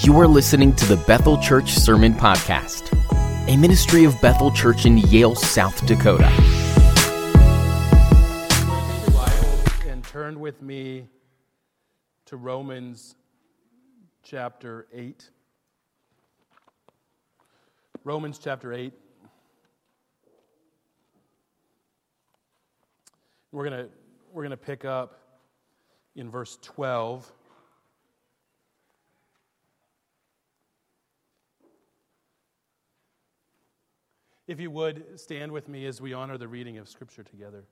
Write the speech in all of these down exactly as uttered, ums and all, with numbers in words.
You are listening to the Bethel Church Sermon Podcast, a ministry of Bethel Church in Yale, South Dakota. Take your Bible and turn with me to Romans chapter eight. Romans chapter eight. We're gonna we're gonna pick up in verse twelve. If you would, stand with me as we honor the reading of Scripture together.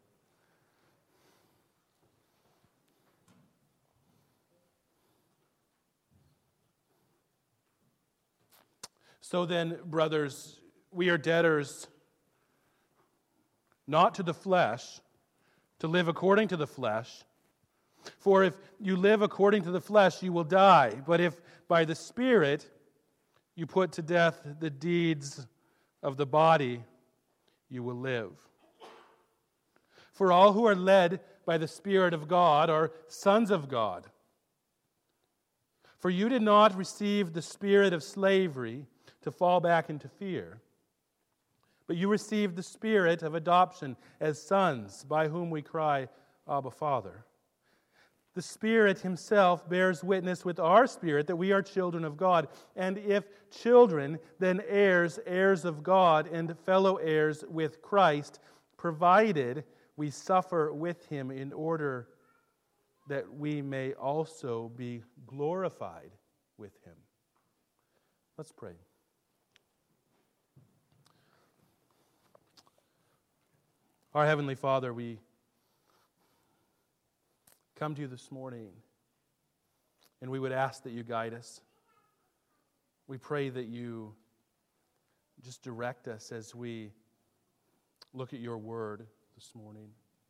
So then, brothers, we are debtors not to the flesh, to live according to the flesh. For if you live according to the flesh, you will die. But if by the Spirit you put to death the deeds of the body, you will live. For all who are led by the Spirit of God are sons of God. For you did not receive the spirit of slavery to fall back into fear, but you received the Spirit of adoption as sons, by whom we cry, Abba, Father. The Spirit Himself bears witness with our spirit that we are children of God. And if children, then heirs, heirs of God, and fellow heirs with Christ, provided we suffer with Him in order that we may also be glorified with Him. Let's pray. Our Heavenly Father, we come to you this morning, and we would ask that you guide us. We pray that you just direct us as we look at your word this morning.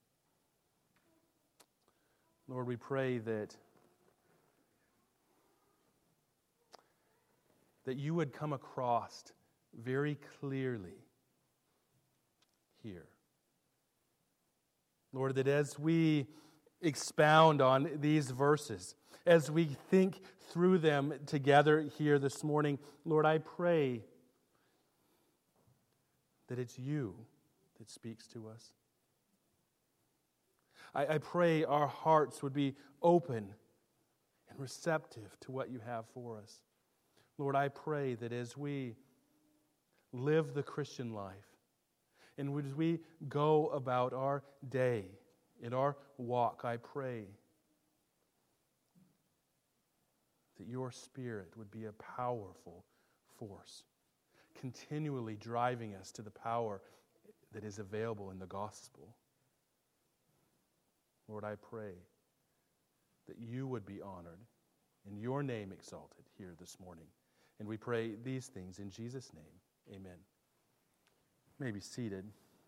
Lord, we pray that, that you would come across very clearly here. Lord, that as we expound on these verses, as we think through them together here this morning, Lord, I pray that it's you that speaks to us. I, I pray our hearts would be open and receptive to what you have for us. Lord, I pray that as we live the Christian life, and as we go about our day, in our walk, I pray that your Spirit would be a powerful force, continually driving us to the power that is available in the gospel. Lord, I pray that you would be honored and your name exalted here this morning. And we pray these things in Jesus' name. Amen. You may be seated.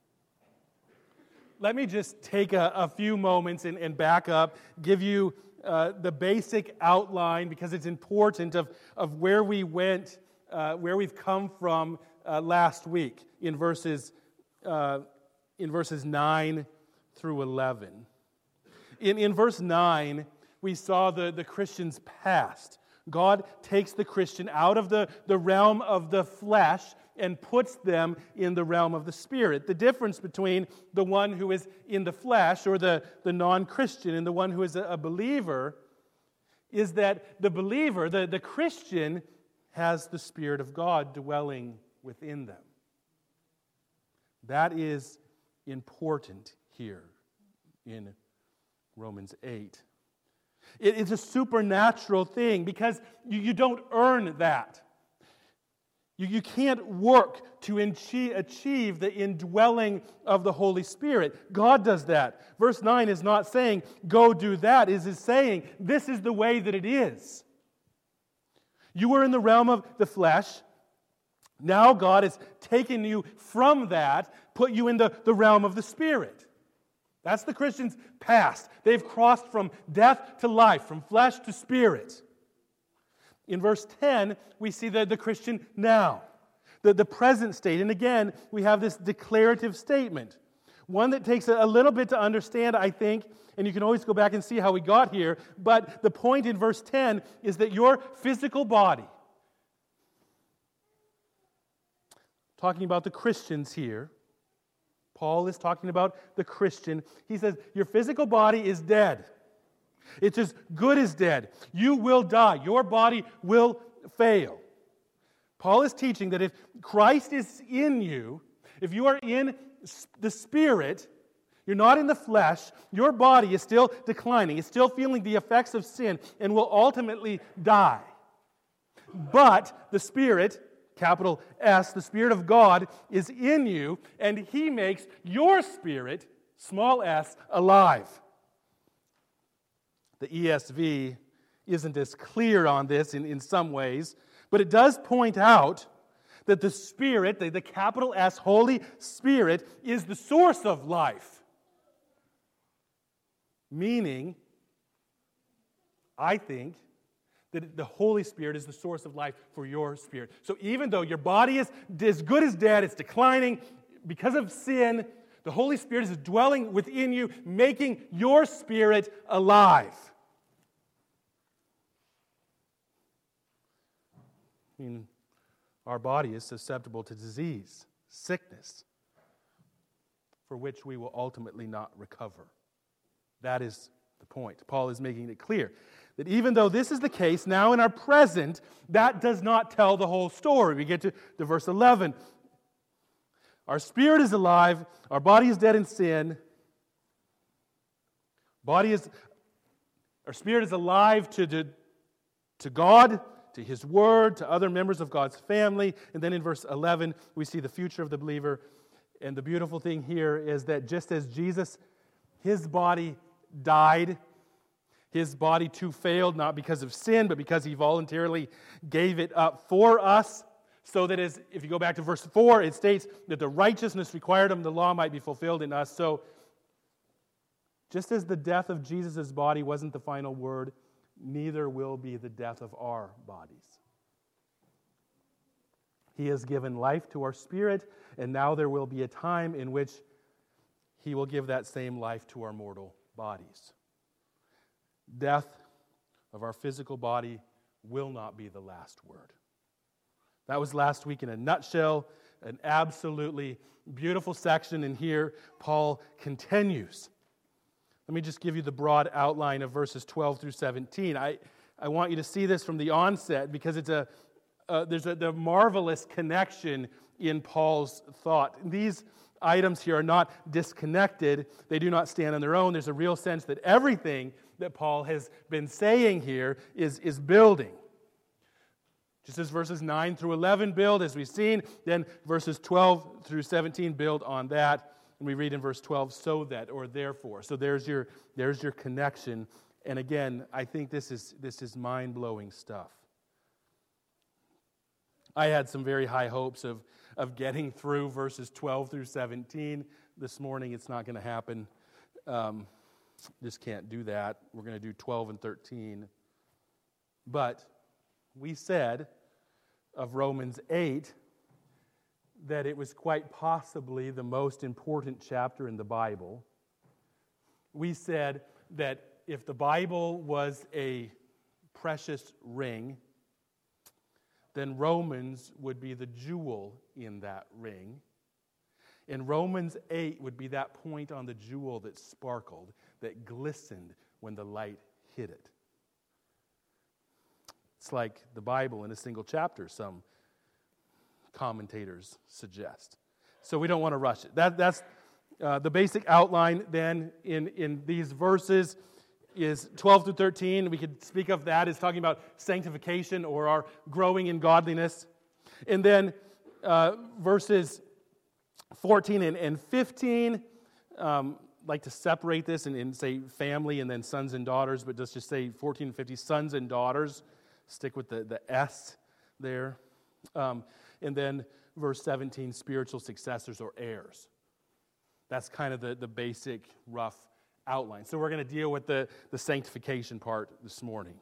Let me just take a, a few moments and, and back up, give you uh, the basic outline, because it's important of, of where we went, uh, where we've come from uh, last week in verses uh, in verses nine through eleven. In, in verse nine, we saw the, the Christian's past. God takes the Christian out of the, the realm of the flesh and puts them in the realm of the Spirit. The difference between the one who is in the flesh, or the, the non-Christian, and the one who is a, a believer, is that the believer, the, the Christian, has the Spirit of God dwelling within them. That is important here in Romans eight. It, it's a supernatural thing, because you, you don't earn that. You, you can't work to achieve the indwelling of the Holy Spirit. God does that. Verse nine is not saying, go do that. It is saying, this is the way that it is. You were in the realm of the flesh. Now God has taken you from that, put you in the, the realm of the Spirit. That's the Christian's past. They've crossed from death to life, from flesh to spirit. In verse ten, we see the, the Christian now, the, the present state. And again, we have this declarative statement. One that takes a little bit to understand, I think, and you can always go back and see how we got here, but the point in verse ten is that your physical body, talking about the Christians here. Paul is talking about the Christian. He says, your physical body is dead. It's as good as dead. You will die. Your body will fail. Paul is teaching that if Christ is in you, if you are in the Spirit, you're not in the flesh, your body is still declining. It's still feeling the effects of sin and will ultimately die. But the Spirit, capital S, the Spirit of God is in you, and He makes your spirit, small s, alive. The E S V isn't as clear on this in, in some ways, but it does point out that the Spirit, the, the capital S, Holy Spirit, is the source of life. Meaning, I think, that the Holy Spirit is the source of life for your spirit. So even though your body is as good as dead, it's declining because of sin, the Holy Spirit is dwelling within you, making your spirit alive. I mean, our body is susceptible to disease, sickness, for which we will ultimately not recover. That is the point. Paul is making it clear that even though this is the case now in our present, that does not tell the whole story. We get to, to verse eleven. Our spirit is alive, our body is dead in sin. Body is, our spirit is alive to, to, to God, to His Word, to other members of God's family. And then in verse eleven, we see the future of the believer. And the beautiful thing here is that just as Jesus, His body died, His body too failed, not because of sin, but because He voluntarily gave it up for us, so that as, if you go back to verse four, it states that the righteousness required of the law might be fulfilled in us. So, just as the death of Jesus' body wasn't the final word, neither will be the death of our bodies. He has given life to our spirit, and now there will be a time in which He will give that same life to our mortal bodies. Death of our physical body will not be the last word. That was last week in a nutshell, an absolutely beautiful section, and here Paul continues. Let me just give you the broad outline of verses twelve through seventeen. I, I want you to see this from the onset because it's a uh, there's a the marvelous connection in Paul's thought. These items here are not disconnected. They do not stand on their own. There's a real sense that everything that Paul has been saying here is, is building. Just as verses nine through eleven build, as we've seen, then verses twelve through seventeen build on that. And we read in verse twelve, so that, or therefore. So there's your, there's your connection. And again, I think this is, this is mind-blowing stuff. I had some very high hopes of, of getting through verses twelve through seventeen. This morning, it's not going to happen. Um, just can't do that. We're going to do twelve and thirteen. But we said of Romans eight that it was quite possibly the most important chapter in the Bible. We said that if the Bible was a precious ring, then Romans would be the jewel in that ring. And Romans eight would be that point on the jewel that sparkled, that glistened when the light hit it. It's like the Bible in a single chapter, some commentators suggest. So we don't want to rush it. That, that's uh, the basic outline then in, in these verses is twelve through thirteen. We could speak of that as talking about sanctification or our growing in godliness. And then uh, verses fourteen and, and fifteen, um, like to separate this and, and say family and then sons and daughters, but let's just say fourteen and fifteen, sons and daughters. Stick with the, the S there. Um, and then verse seventeen, spiritual successors or heirs. That's kind of the, the basic rough outline. So we're going to deal with the, the sanctification part this morning.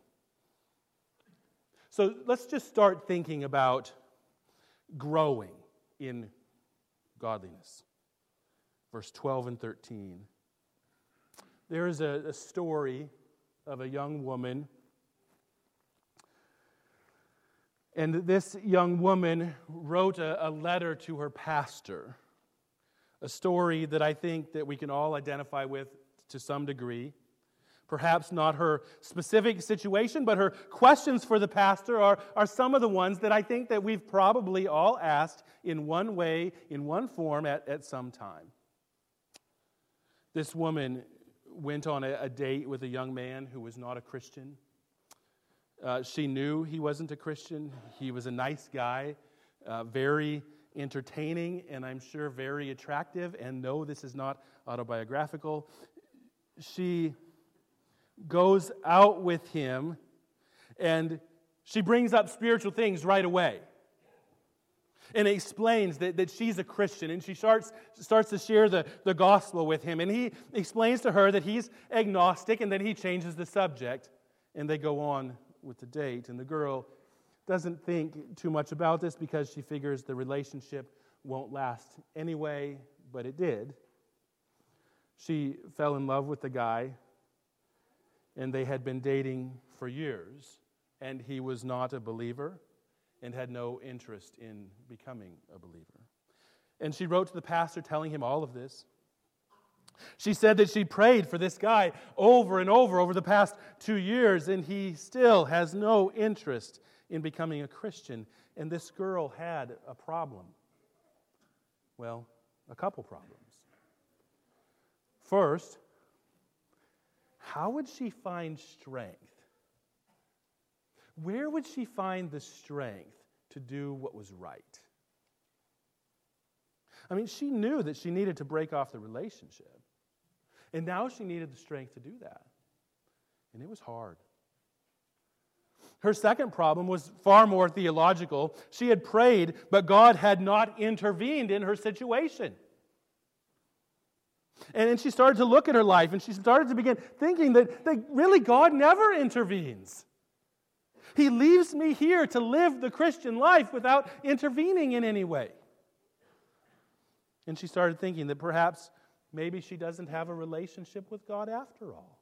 So let's just start thinking about growing in godliness. Verse twelve and thirteen. There is a, a story of a young woman And this young woman wrote a, a letter to her pastor, a story that I think that we can all identify with to some degree. Perhaps not her specific situation, but her questions for the pastor are, are some of the ones that I think that we've probably all asked in one way, in one form at, at some time. This woman went on a, a date with a young man who was not a Christian. Uh, she knew he wasn't a Christian. He was a nice guy, uh, very entertaining, and I'm sure very attractive. And no, this is not autobiographical. She goes out with him, and she brings up spiritual things right away. And explains that, that she's a Christian, and she starts, starts to share the, the gospel with him. And he explains to her that he's agnostic, and then he changes the subject, and they go on with the date. And the girl doesn't think too much about this because she figures the relationship won't last anyway, but it did. She fell in love with the guy, and they had been dating for years, and he was not a believer and had no interest in becoming a believer. And she wrote to the pastor telling him all of this. She said that she prayed for this guy over and over over the past two years, and he still has no interest in becoming a Christian. And this girl had a problem. Well, a couple problems. First, how would she find strength? Where would she find the strength to do what was right? I mean, she knew that she needed to break off the relationship. And now she needed the strength to do that. And it was hard. Her second problem was far more theological. She had prayed, but God had not intervened in her situation. And then she started to look at her life, and she started to begin thinking that, that really God never intervenes. He leaves me here to live the Christian life without intervening in any way. And she started thinking that perhaps maybe she doesn't have a relationship with God after all.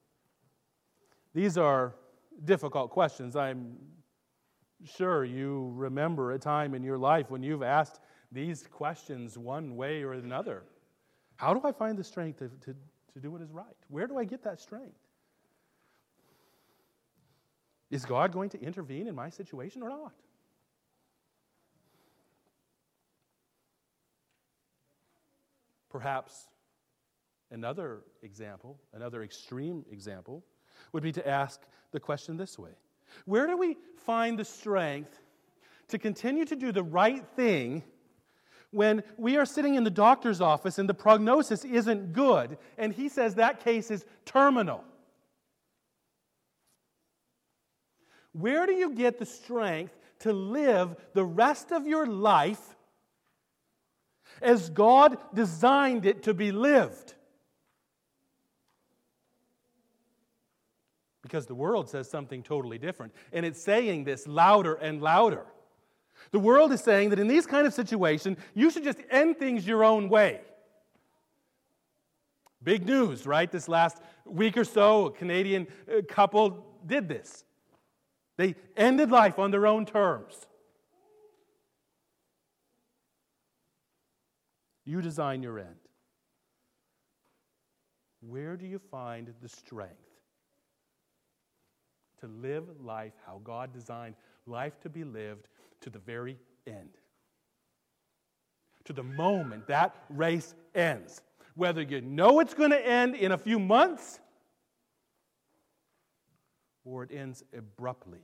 These are difficult questions. I'm sure you remember a time in your life when you've asked these questions one way or another. How do I find the strength to, to, to do what is right? Where do I get that strength? Is God going to intervene in my situation or not? Perhaps another example, another extreme example, would be to ask the question this way. Where do we find the strength to continue to do the right thing when we are sitting in the doctor's office and the prognosis isn't good, and he says that case is terminal? Where do you get the strength to live the rest of your life as God designed it to be lived? Because the world says something totally different, and it's saying this louder and louder. The world is saying that in these kind of situations, you should just end things your own way. Big news, right? This last week or so, a Canadian couple did this. They ended life on their own terms. You design your end. Where do you find the strength to live life how God designed life to be lived to the very end? To the moment that race ends. Whether you know it's going to end in a few months or it ends abruptly.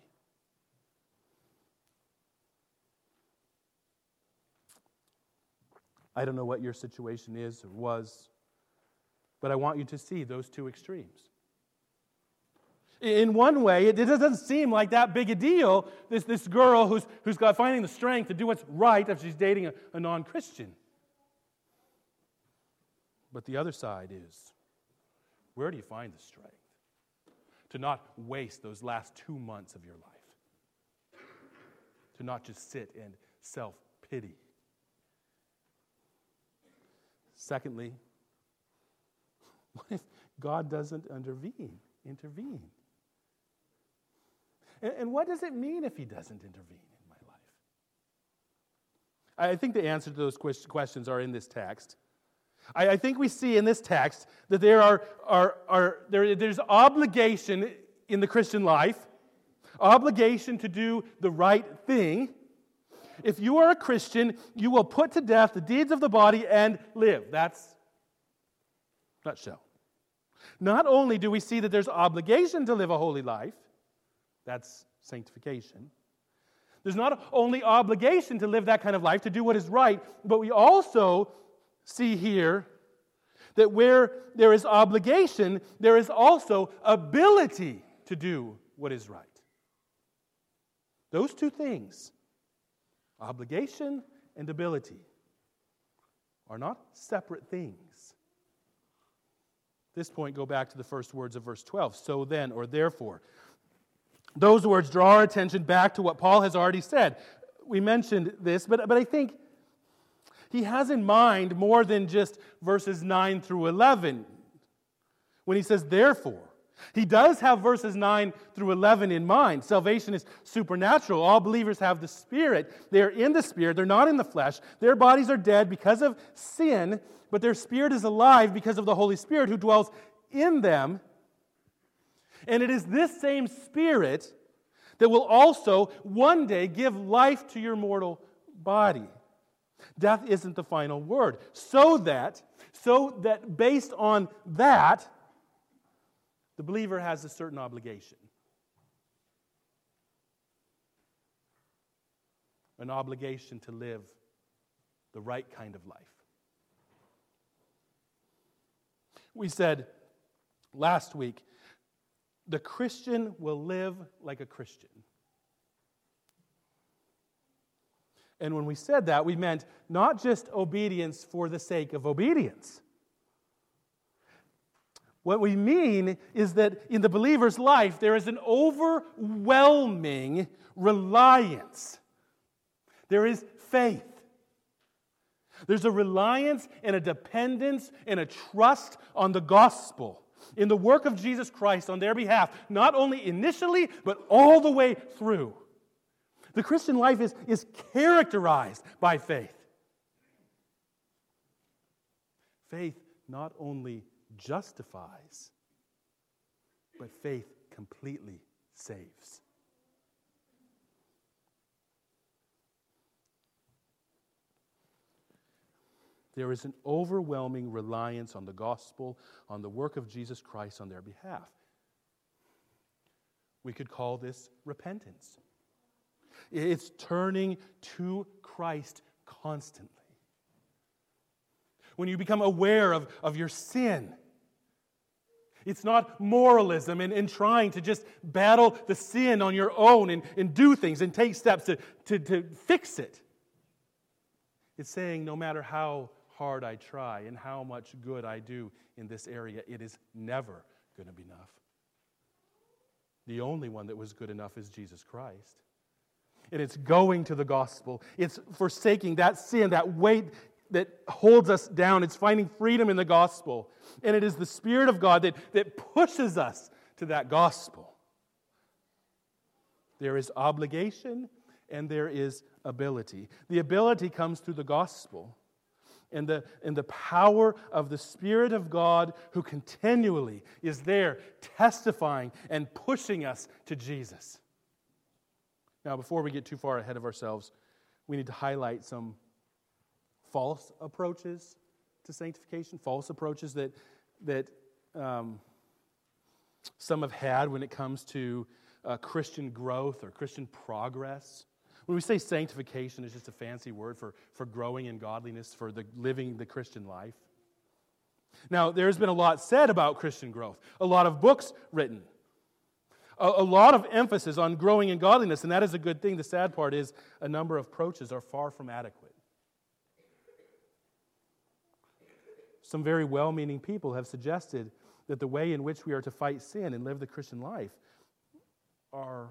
I don't know what your situation is or was, but I want you to see those two extremes. In one way, it doesn't seem like that big a deal, this, this girl who's, who's got finding the strength to do what's right if she's dating a, a non-Christian. But the other side is, where do you find the strength to not waste those last two months of your life? To not just sit and self-pity. Secondly, what if God doesn't intervene? Intervene. And, and what does it mean if He doesn't intervene? I think the answer to those questions are in this text. I, I think we see in this text that there are, are, are there, there's obligation in the Christian life, obligation to do the right thing. If you are a Christian, you will put to death the deeds of the body and live. That's nutshell. Not only do we see that there's obligation to live a holy life, that's sanctification. There's not only obligation to live that kind of life, to do what is right, but we also see here that where there is obligation, there is also ability to do what is right. Those two things, obligation and ability, are not separate things. At this point, go back to the first words of verse twelve. So then, or therefore. Those words draw our attention back to what Paul has already said. We mentioned this, but, but I think he has in mind more than just verses nine through eleven. When he says, therefore, he does have verses nine through eleven in mind. Salvation is supernatural. All believers have the Spirit. They are in the Spirit. They're not in the flesh. Their bodies are dead because of sin, but their spirit is alive because of the Holy Spirit who dwells in them. And it is this same Spirit that will also one day give life to your mortal body. Death isn't the final word. So that, so that based on that, the believer has a certain obligation. An obligation to live the right kind of life. We said last week, the Christian will live like a Christian. And when we said that, we meant not just obedience for the sake of obedience. What we mean is that in the believer's life, there is an overwhelming reliance. There is faith. There's a reliance and a dependence and a trust on the gospel, in the work of Jesus Christ on their behalf, not only initially, but all the way through. The Christian life is, is characterized by faith. Faith not only justifies, but faith completely saves. There is an overwhelming reliance on the gospel, on the work of Jesus Christ on their behalf. We could call this repentance. It's turning to Christ constantly. When you become aware of, of your sin, it's not moralism and, and trying to just battle the sin on your own and, and do things and take steps to, to, to fix it. It's saying no matter how hard I try and how much good I do in this area, it is never going to be enough. The only one that was good enough is Jesus Christ. And it's going to the gospel. It's forsaking that sin, that weight that holds us down. It's finding freedom in the gospel. And it is the Spirit of God that, that pushes us to that gospel. There is obligation and there is ability. The ability comes through the gospel and the, and the power of the Spirit of God who continually is there testifying and pushing us to Jesus. Now, before we get too far ahead of ourselves, we need to highlight some false approaches to sanctification, false approaches that, that um, some have had when it comes to uh, Christian growth or Christian progress. When we say sanctification, it's just a fancy word for, for growing in godliness, for the living the Christian life. Now, there's been a lot said about Christian growth, a lot of books written, a, a lot of emphasis on growing in godliness, and that is a good thing. The sad part is a number of approaches are far from adequate. Some very well-meaning people have suggested that the way in which we are to fight sin and live the Christian life are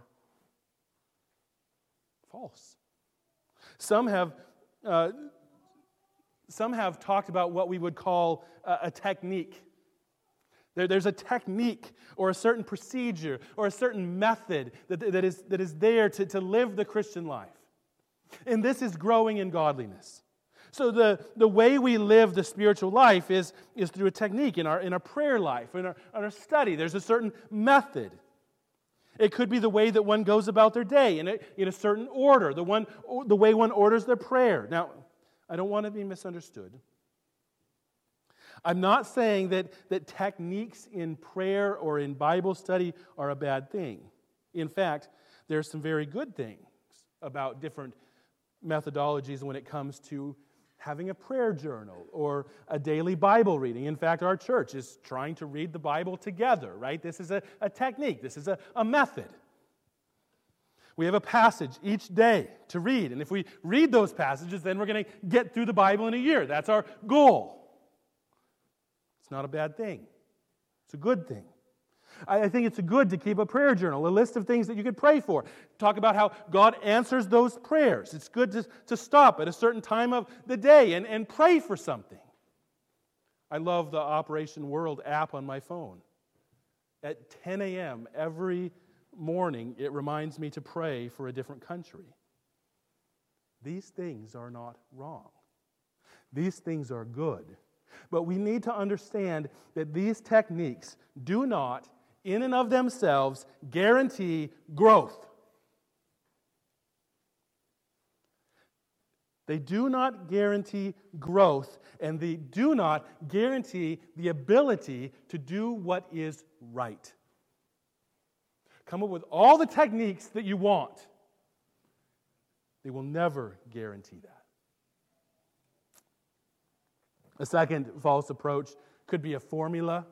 false. Some have, uh, some have talked about what we would call a, a technique. There, there's a technique or a certain procedure or a certain method that, that, is, that is there to, to live the Christian life. And this is growing in godliness. So the, the way we live the spiritual life is, is through a technique in our, in our prayer life, in our, in our study. There's a certain method. It could be the way that one goes about their day in a, in a certain order, the, one, the way one orders their prayer. Now, I don't want to be misunderstood. I'm not saying that, that techniques in prayer or in Bible study are a bad thing. In fact, there's some very good things about different methodologies when it comes to having a prayer journal or a daily Bible reading. In fact, our church is trying to read the Bible together, right? This is a, a technique. This is a, a method. We have a passage each day to read, and if we read those passages, then we're going to get through the Bible in a year. That's our goal. It's not a bad thing. It's a good thing. I think it's good to keep a prayer journal, a list of things that you could pray for. Talk about how God answers those prayers. It's good to, to stop at a certain time of the day and, and pray for something. I love the Operation World app on my phone. At ten a.m. every morning, it reminds me to pray for a different country. These things are not wrong. These things are good. But we need to understand that these techniques do not, in and of themselves, guarantee growth. They do not guarantee growth, and they do not guarantee the ability to do what is right. Come up with all the techniques that you want. They will never guarantee that. A second false approach could be a formula.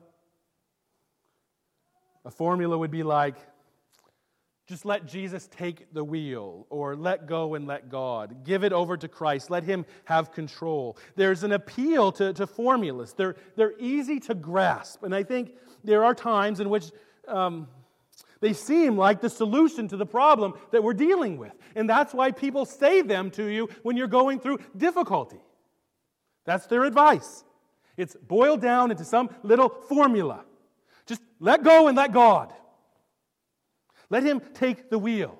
A formula would be like, just let Jesus take the wheel, or let go and let God. Give it over to Christ. Let Him have control. There's an appeal to, to formulas. They're, they're easy to grasp, and I think there are times in which um, they seem like the solution to the problem that we're dealing with. And that's why people say them to you when you're going through difficulty. That's their advice. It's boiled down into some little formula. Just let go and let God. Let Him take the wheel.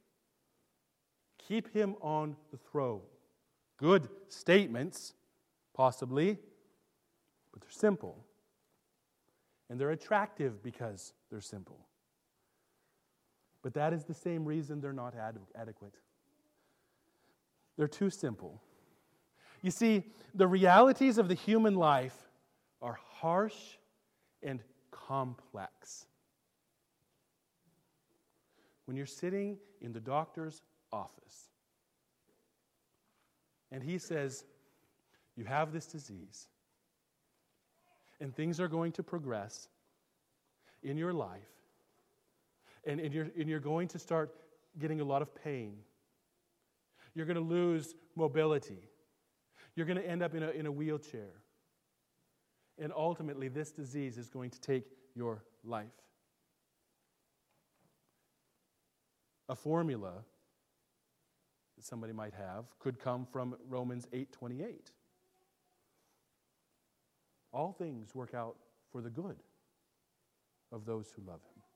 Keep Him on the throne. Good statements, possibly, but they're simple. And they're attractive because they're simple. But that is the same reason they're not ad- adequate. They're too simple. You see, the realities of the human life are harsh and complex. When you're sitting in the doctor's office and he says, you have this disease and things are going to progress in your life and, and, you're, and you're going to start getting a lot of pain. You're going to lose mobility. You're going to end up in a, in a wheelchair. And ultimately, this disease is going to take your life. A formula that somebody might have could come from Romans eight twenty-eight. All things work out for the good of those who love Him.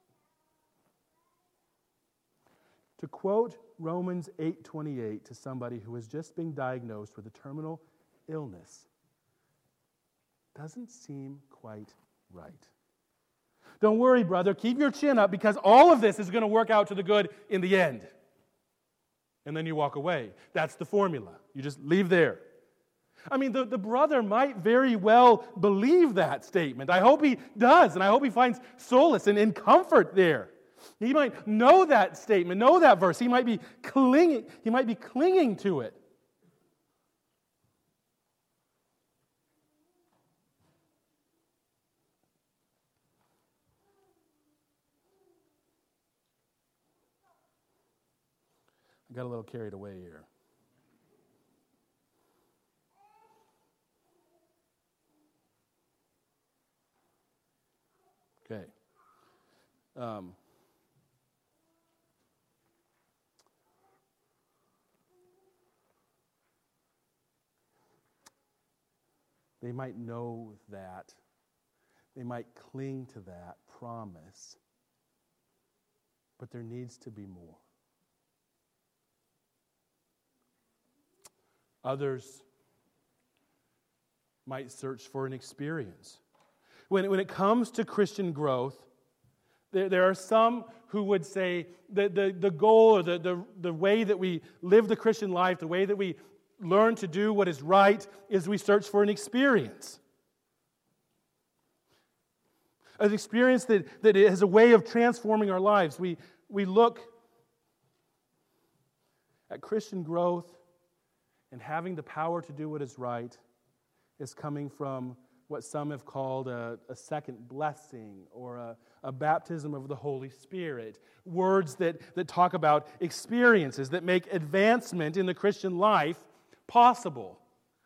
To quote Romans eight twenty-eight to somebody who has just been diagnosed with a terminal illness doesn't seem quite right. Don't worry, brother. Keep your chin up because all of this is going to work out to the good in the end. And then you walk away. That's the formula. You just leave there. I mean, the, the brother might very well believe that statement. I hope he does, and I hope he finds solace and, and comfort there. He might know that statement, know that verse. He might be clinging, he might be clinging to it. I got a little carried away here. Okay. Um, they might know that. They might cling to that promise. But there needs to be more. Others might search for an experience. When, when it comes to Christian growth, there, there are some who would say that the, the goal or the, the, the way that we live the Christian life, the way that we learn to do what is right, is we search for an experience. An experience that, that has a way of transforming our lives. We, we look at Christian growth and having the power to do what is right is coming from what some have called a, a second blessing or a, a baptism of the Holy Spirit. Words that, that talk about experiences that make advancement in the Christian life possible.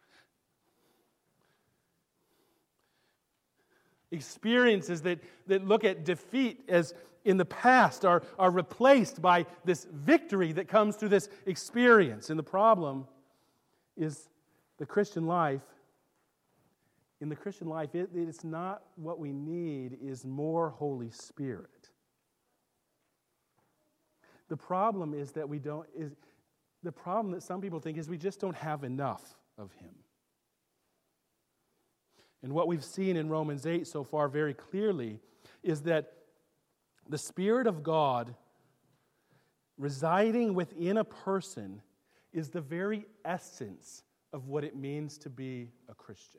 Experiences that, that look at defeat as in the past are, are replaced by this victory that comes through this experience. And the problem is the Christian life. In the Christian life, it, it's not what we need is more Holy Spirit. The problem is that we don't, is the problem that some people think is we just don't have enough of Him. And what we've seen in Romans eight so far very clearly is that the Spirit of God residing within a person is the very essence of what it means to be a Christian.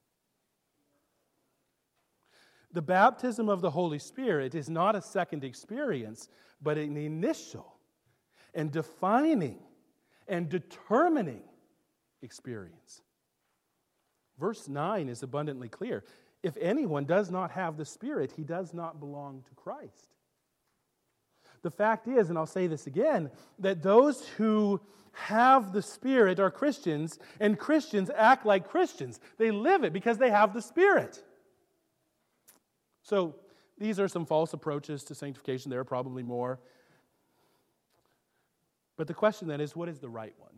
The baptism of the Holy Spirit is not a second experience, but an initial and defining and determining experience. Verse nine is abundantly clear. If anyone does not have the Spirit, he does not belong to Christ. The fact is, and I'll say this again, that those who have the Spirit are Christians, and Christians act like Christians. They live it because they have the Spirit. So, these are some false approaches to sanctification. There are probably more. But the question then is, what is the right one?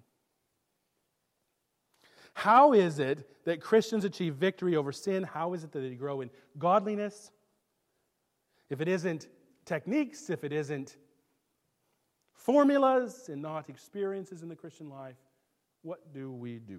How is it that Christians achieve victory over sin? How is it that they grow in godliness? If it isn't techniques, if it isn't formulas and not experiences in the Christian life, what do we do?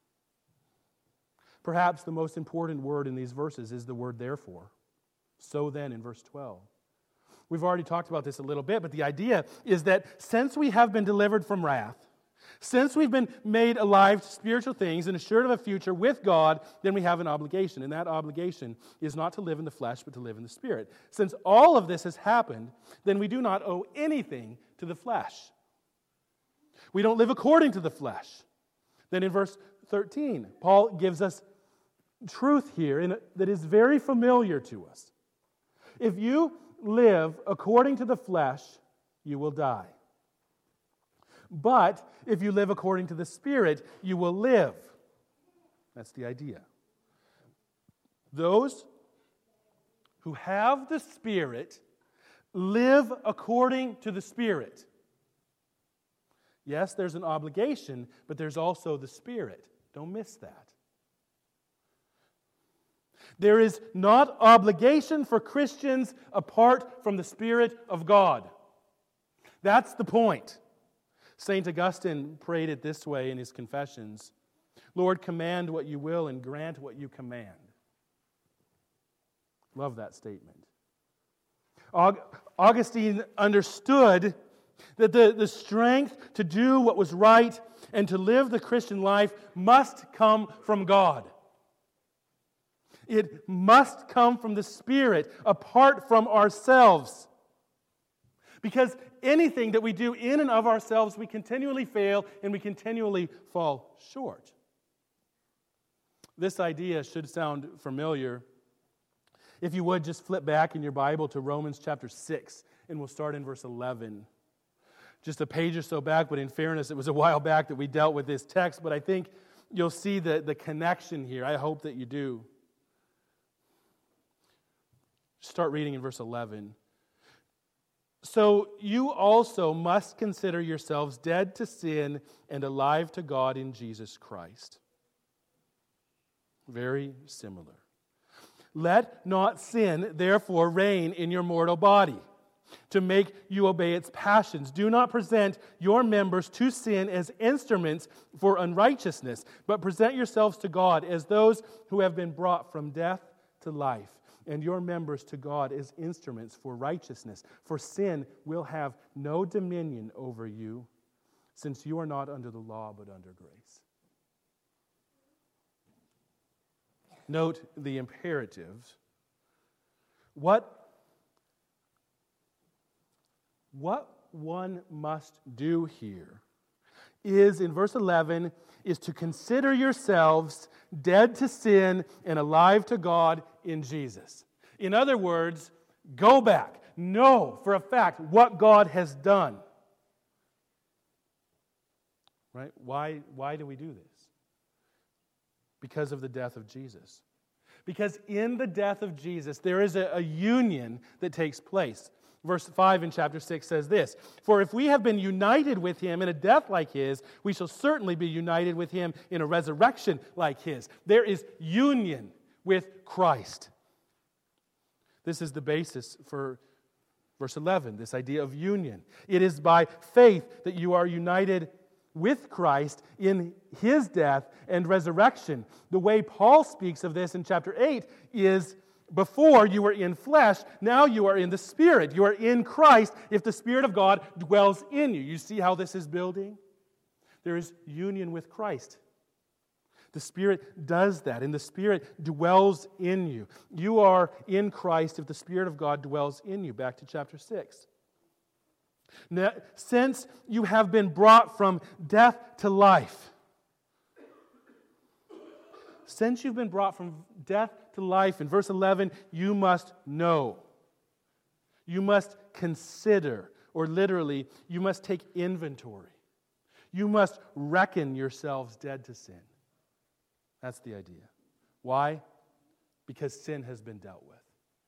Perhaps the most important word in these verses is the word therefore. So then, in verse twelve. We've already talked about this a little bit, but the idea is that since we have been delivered from wrath, since we've been made alive to spiritual things and assured of a future with God, then we have an obligation. And that obligation is not to live in the flesh, but to live in the Spirit. Since all of this has happened, then we do not owe anything to the flesh. We don't live according to the flesh. Then in verse thirteen, Paul gives us truth here in, that is very familiar to us. If you live according to the flesh, you will die. But if you live according to the Spirit, you will live. That's the idea. Those who have the Spirit live according to the Spirit. Yes, there's an obligation, but there's also the Spirit. Don't miss that. There is not obligation for Christians apart from the Spirit of God. That's the point. Saint Augustine prayed it this way in his Confessions. Lord, command what you will and grant what you command. Love that statement. Augustine understood that the, the strength to do what was right and to live the Christian life must come from God. It must come from the Spirit, apart from ourselves. Because anything that we do in and of ourselves, we continually fail and we continually fall short. This idea should sound familiar. If you would, just flip back in your Bible to Romans chapter six, and we'll start in verse eleven. Just a page or so back, but in fairness, it was a while back that we dealt with this text, but I think you'll see the, the connection here. I hope that you do. Start reading in verse eleven. So you also must consider yourselves dead to sin and alive to God in Jesus Christ. Very similar. Let not sin, therefore, reign in your mortal body, to make you obey its passions. Do not present your members to sin as instruments for unrighteousness, but present yourselves to God as those who have been brought from death to life, and your members to God as instruments for righteousness. For sin will have no dominion over you, since you are not under the law but under grace. Note the imperatives. What What one must do here is, in verse eleven, is to consider yourselves dead to sin and alive to God in Jesus. In other words, go back. Know for a fact what God has done. Right? Why, why do we do this? Because of the death of Jesus. Because in the death of Jesus, there is a, a union that takes place. Verse five in chapter six says this, "For if we have been united with Him in a death like His, we shall certainly be united with Him in a resurrection like His." There is union with Christ. This is the basis for verse eleven, this idea of union. It is by faith that you are united with Christ in His death and resurrection. The way Paul speaks of this in chapter eight is, before you were in flesh, now you are in the Spirit. You are in Christ if the Spirit of God dwells in you. You see how this is building? There is union with Christ. The Spirit does that, and the Spirit dwells in you. You are in Christ if the Spirit of God dwells in you. Back to chapter six. Now, since you have been brought from death to life, since you've been brought from death to life, in verse eleven, you must know. You must consider, or literally, you must take inventory. You must reckon yourselves dead to sin. That's the idea. Why? Because sin has been dealt with.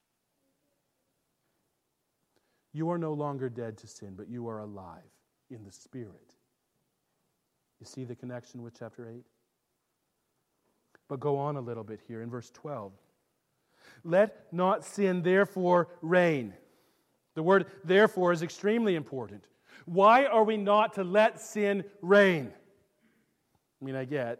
You are no longer dead to sin, but you are alive in the Spirit. You see the connection with chapter eight? But go on a little bit here in verse twelve. "Let not sin therefore reign." The word therefore is extremely important. Why are we not to let sin reign? I mean, I get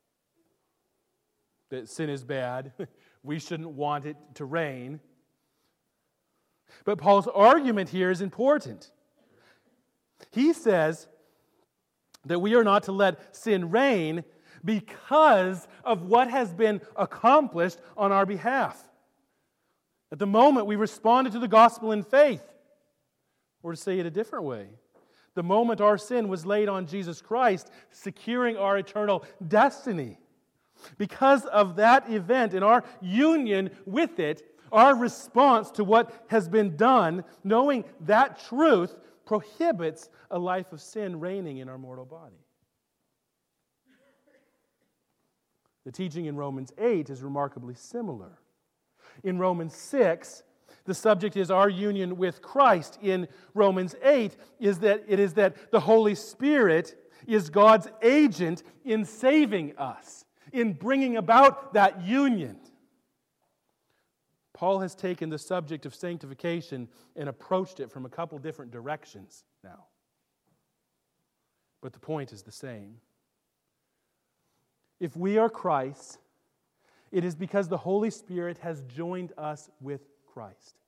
that sin is bad. We shouldn't want it to reign. But Paul's argument here is important. He says that we are not to let sin reign because of what has been accomplished on our behalf. At the moment we responded to the gospel in faith, or to say it a different way, the moment our sin was laid on Jesus Christ, securing our eternal destiny. Because of that event and our union with it, our response to what has been done, knowing that truth, prohibits a life of sin reigning in our mortal body. The teaching in Romans eight is remarkably similar. In Romans six, the subject is our union with Christ. In Romans eight, is that it is that the Holy Spirit is God's agent in saving us, in bringing about that union. Paul has taken the subject of sanctification and approached it from a couple different directions now. But the point is the same. If we are Christ, it is because the Holy Spirit has joined us with Christ.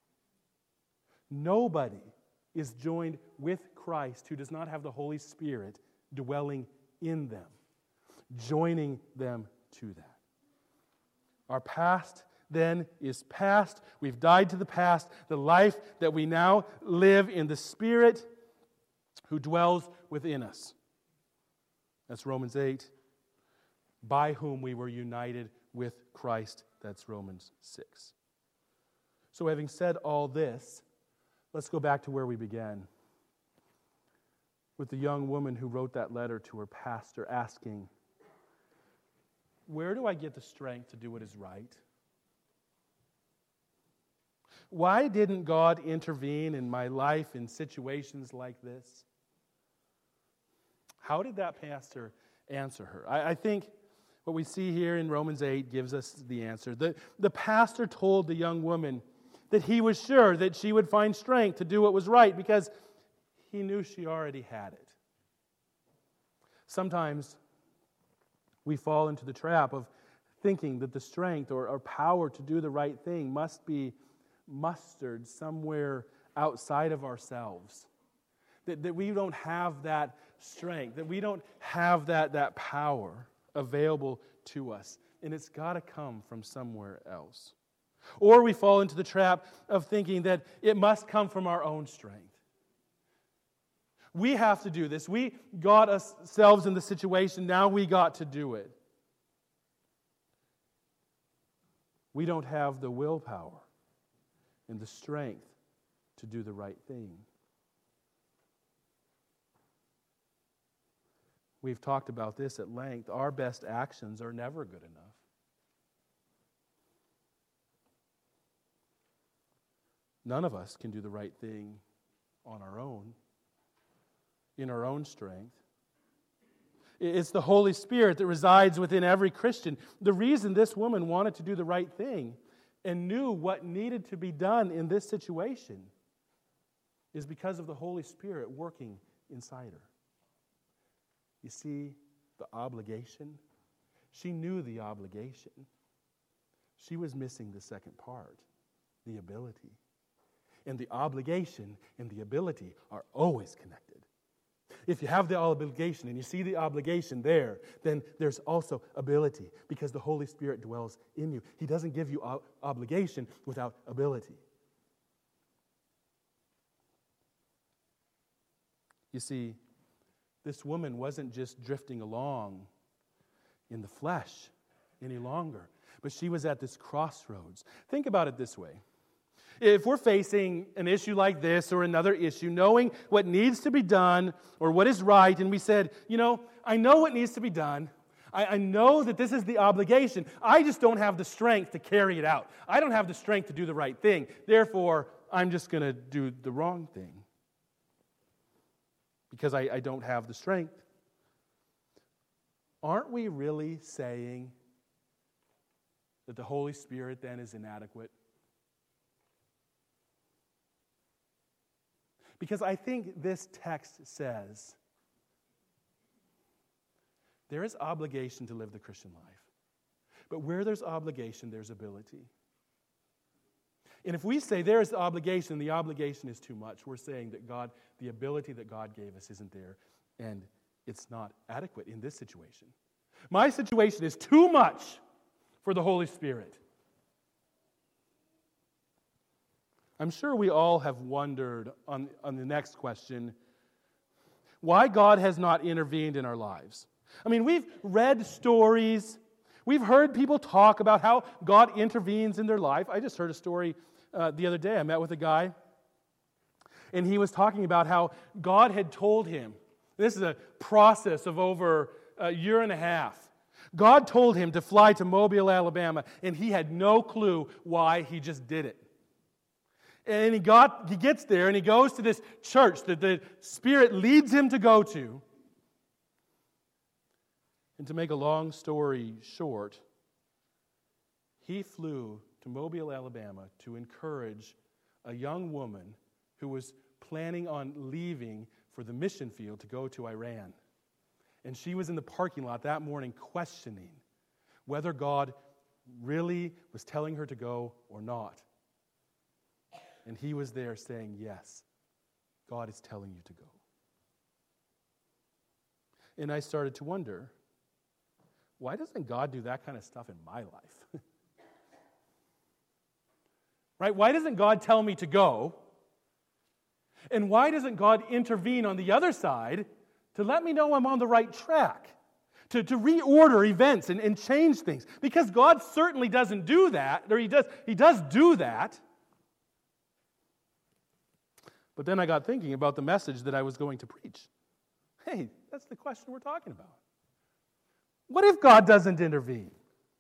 Nobody is joined with Christ who does not have the Holy Spirit dwelling in them, joining them to that. Our past then is past. We've died to the past. The life that we now live in the Spirit who dwells within us. That's Romans eight. By whom we were united with Christ. That's Romans six. So having said all this, let's go back to where we began. With the young woman who wrote that letter to her pastor asking, where do I get the strength to do what is right? Why didn't God intervene in my life in situations like this? How did that pastor answer her? I, I think what we see here in Romans eight gives us the answer. The, the pastor told the young woman that he was sure that she would find strength to do what was right because he knew she already had it. Sometimes we fall into the trap of thinking that the strength or, or power to do the right thing must be mustered somewhere outside of ourselves. That, that we don't have that strength, that we don't have that, that power available to us. And it's got to come from somewhere else. Or we fall into the trap of thinking that it must come from our own strength. We have to do this. We got ourselves in the situation. Now we got to do it. We don't have the willpower and the strength to do the right thing. We've talked about this at length. Our best actions are never good enough. None of us can do the right thing on our own, in our own strength. It's the Holy Spirit that resides within every Christian. The reason this woman wanted to do the right thing and knew what needed to be done in this situation is because of the Holy Spirit working inside her. You see the obligation? She knew the obligation. She was missing the second part, the ability. And the obligation and the ability are always connected. If you have the obligation and you see the obligation there, then there's also ability because the Holy Spirit dwells in you. He doesn't give you ob- obligation without ability. You see, this woman wasn't just drifting along in the flesh any longer, but she was at this crossroads. Think about it this way. If we're facing an issue like this or another issue, knowing what needs to be done or what is right, and we said, you know, I know what needs to be done. I, I know that this is the obligation. I just don't have the strength to carry it out. I don't have the strength to do the right thing. Therefore, I'm just going to do the wrong thing because I, I don't have the strength. Aren't we really saying that the Holy Spirit then is inadequate? Because I think this text says there is obligation to live the Christian life. But where there's obligation, there's ability. And if we say there is obligation and the obligation is too much, we're saying that God, the ability that God gave us isn't there, and it's not adequate in this situation. My situation is too much for the Holy Spirit. I'm sure we all have wondered on, on the next question, why God has not intervened in our lives. I mean, we've read stories, we've heard people talk about how God intervenes in their life. I just heard a story uh, the other day. I met with a guy, and he was talking about how God had told him, this is a process of over a year and a half, God told him to fly to Mobile, Alabama, and he had no clue why he just did it. And he got, he gets there and he goes to this church that the Spirit leads him to go to. And to make a long story short, he flew to Mobile, Alabama to encourage a young woman who was planning on leaving for the mission field to go to Iran. And she was in the parking lot that morning questioning whether God really was telling her to go or not. And he was there saying, yes, God is telling you to go. And I started to wonder, why doesn't God do that kind of stuff in my life? Right? Why doesn't God tell me to go? And why doesn't God intervene on the other side to let me know I'm on the right track? To, to reorder events and, and change things? Because God certainly doesn't do that, or he does, he does do that. But then I got thinking about the message that I was going to preach. Hey, that's the question we're talking about. What if God doesn't intervene?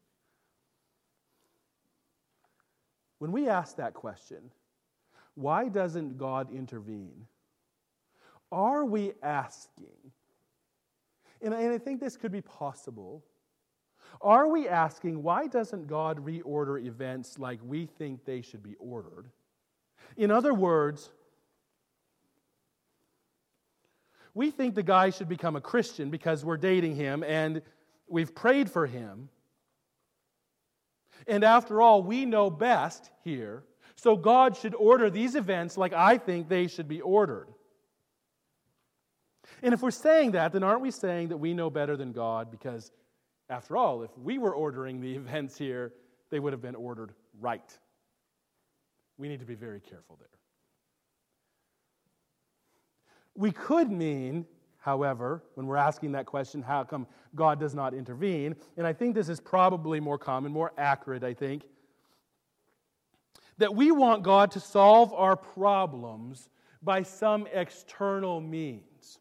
When we ask that question, why doesn't God intervene? Are we asking, and I, and I think this could be possible, are we asking why doesn't God reorder events like we think they should be ordered? In other words, we think the guy should become a Christian because we're dating him and we've prayed for him. And after all, we know best here, so God should order these events like I think they should be ordered. And if we're saying that, then aren't we saying that we know better than God? Because, after all, if we were ordering the events here, they would have been ordered right. We need to be very careful there. We could mean, however, when we're asking that question, how come God does not intervene? And I think this is probably more common, more accurate, I think, that we want God to solve our problems by some external means.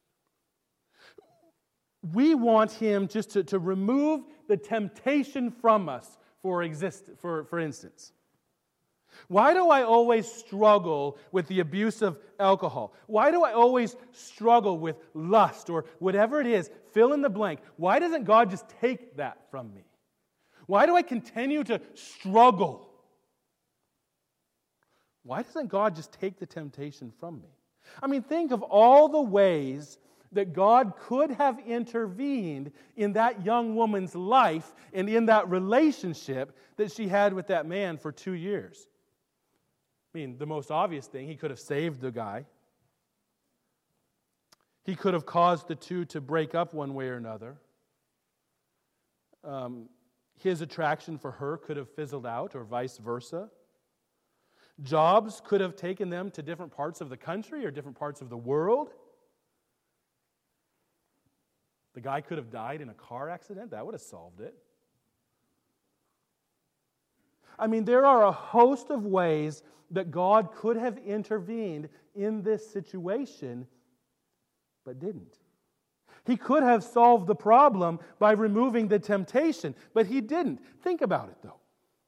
We want Him just to, to remove the temptation from us, for, exist, for, for instance. Why do I always struggle with the abuse of alcohol? Why do I always struggle with lust or whatever it is? Fill in the blank. Why doesn't God just take that from me? Why do I continue to struggle? Why doesn't God just take the temptation from me? I mean, think of all the ways that God could have intervened in that young woman's life and in that relationship that she had with that man for two years. I mean, the most obvious thing, He could have saved the guy. He could have caused the two to break up one way or another. Um, his attraction for her could have fizzled out, or vice versa. Jobs could have taken them to different parts of the country or different parts of the world. The guy could have died in a car accident. That would have solved it. I mean, there are a host of ways that God could have intervened in this situation, but didn't. He could have solved the problem by removing the temptation, but He didn't. Think about it, though.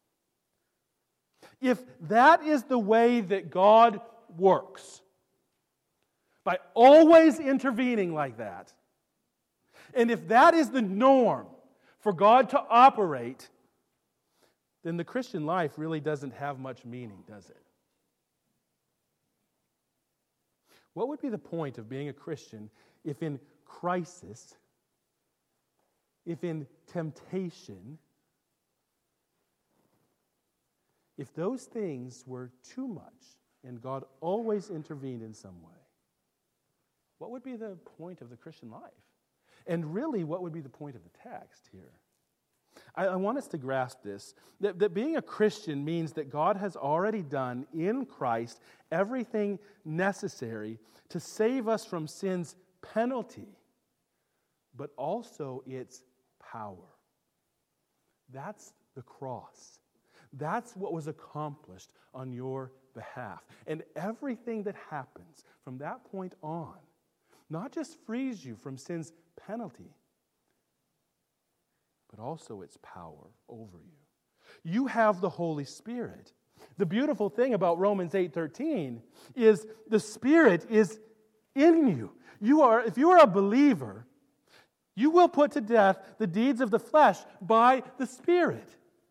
If that is the way that God works, by always intervening like that, and if that is the norm for God to operate, then the Christian life really doesn't have much meaning, does it? What would be the point of being a Christian if in crisis, if in temptation, if those things were too much and God always intervened in some way? What would be the point of the Christian life? And really, what would be the point of the text here? I, I want us to grasp this, that, that being a Christian means that God has already done in Christ everything necessary to save us from sin's penalty, but also its power. That's the cross. That's what was accomplished on your behalf. And everything that happens from that point on not just frees you from sin's penalty, but also its power over you. You have the Holy Spirit. The beautiful thing about Romans eight thirteen is the Spirit is in you. You are, if you are a believer, you will put to death the deeds of the flesh by the Spirit.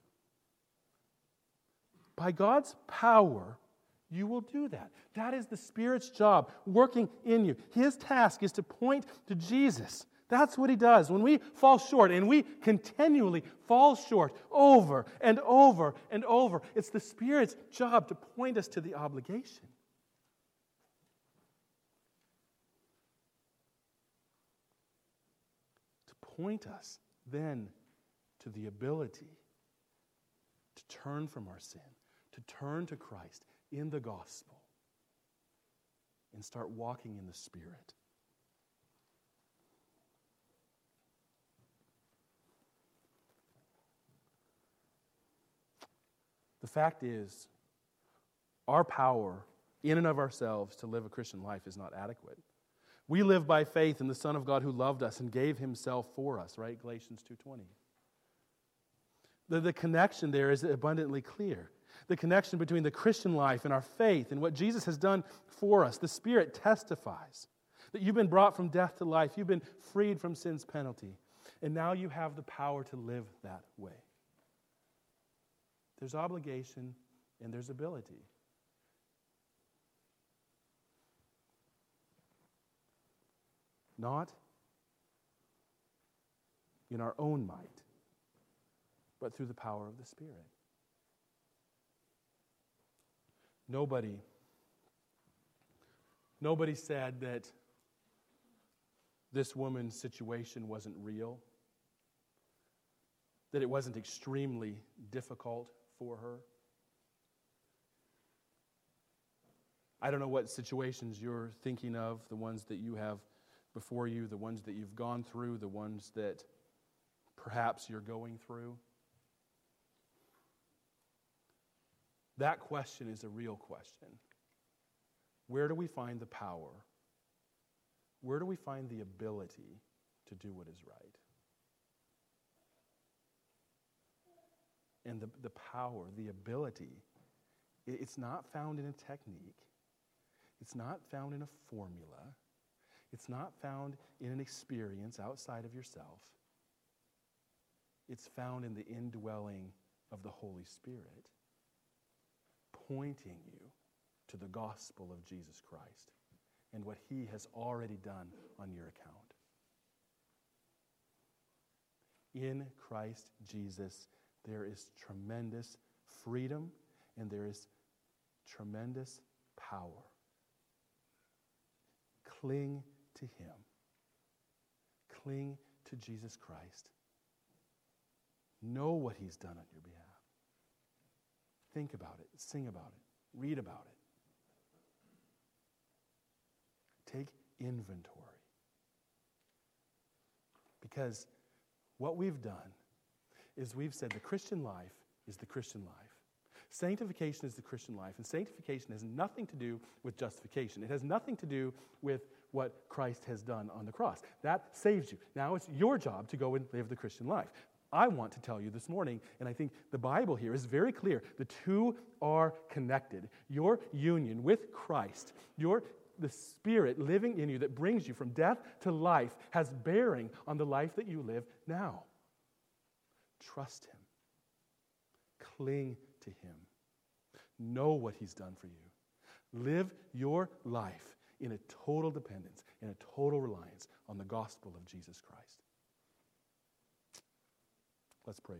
By God's power, you will do that. That is the Spirit's job, working in you. His task is to point to Jesus. That's what He does. When we fall short, and we continually fall short over and over and over, it's the Spirit's job to point us to the obligation. To point us then to the ability to turn from our sin, to turn to Christ in the gospel, and start walking in the Spirit. The fact is, our power in and of ourselves to live a Christian life is not adequate. We live by faith in the Son of God who loved us and gave Himself for us, right? Galatians two twenty. The, the connection there is abundantly clear. The connection between the Christian life and our faith and what Jesus has done for us. The Spirit testifies that you've been brought from death to life. You've been freed from sin's penalty. And now you have the power to live that way. There's obligation and there's ability. not in our own might, but through the power of the Spirit. Nobody, nobody said that this woman's situation wasn't real, that it wasn't extremely difficult for her. I don't know what situations you're thinking of, the ones that you have before you, the ones that you've gone through, the ones that perhaps you're going through. That question is a real question. Where do we find the power? Where do we find the ability to do what is right? And the, the power, the ability, it's not found in a technique. It's not found in a formula. It's not found in an experience outside of yourself. It's found in the indwelling of the Holy Spirit, pointing you to the gospel of Jesus Christ and what He has already done on your account. In Christ Jesus, there is tremendous freedom and there is tremendous power. Cling to Him. Cling to Jesus Christ. Know what He's done on your behalf. Think about it. Sing about it. Read about it. Take inventory. Because what we've done is we've said the Christian life is the Christian life. Sanctification is the Christian life, and sanctification has nothing to do with justification. It has nothing to do with what Christ has done on the cross. That saves you. Now it's your job to go and live the Christian life. I want to tell you this morning, and I think the Bible here is very clear, the two are connected. Your union with Christ, your the Spirit living in you that brings you from death to life has bearing on the life that you live now. Trust Him. Cling to Him. Know what He's done for you. Live your life in a total dependence, in a total reliance on the gospel of Jesus Christ. Let's pray.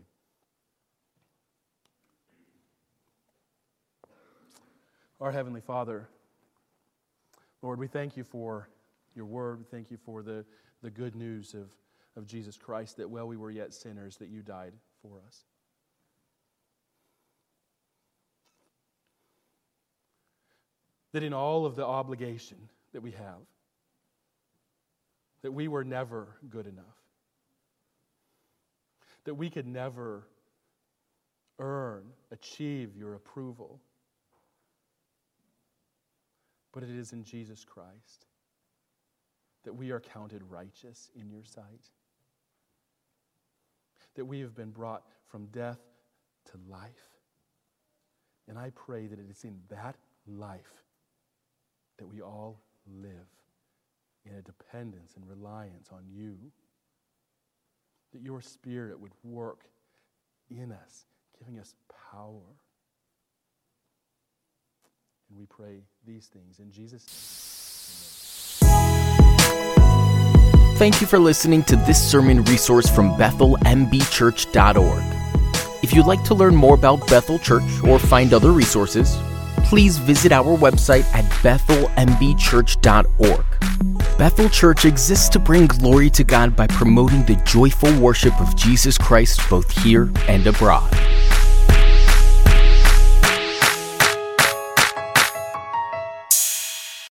Our Heavenly Father, Lord, we thank You for Your word. We thank You for the, the good news of, of Jesus Christ, that while we were yet sinners, that You died for us. That in all of the obligation that we have, that we were never good enough. That we could never earn, achieve Your approval. But it is in Jesus Christ that we are counted righteous in Your sight. That we have been brought from death to life. And I pray that it is in that life that we all live in a dependence and reliance on You. That Your Spirit would work in us, giving us power. And we pray these things in Jesus' name. Amen. Thank you for listening to this sermon resource from Bethel M B Church dot org. If you'd like to learn more about Bethel Church or find other resources, please visit our website at Bethel M B Church dot org. Bethel Church exists to bring glory to God by promoting the joyful worship of Jesus Christ both here and abroad.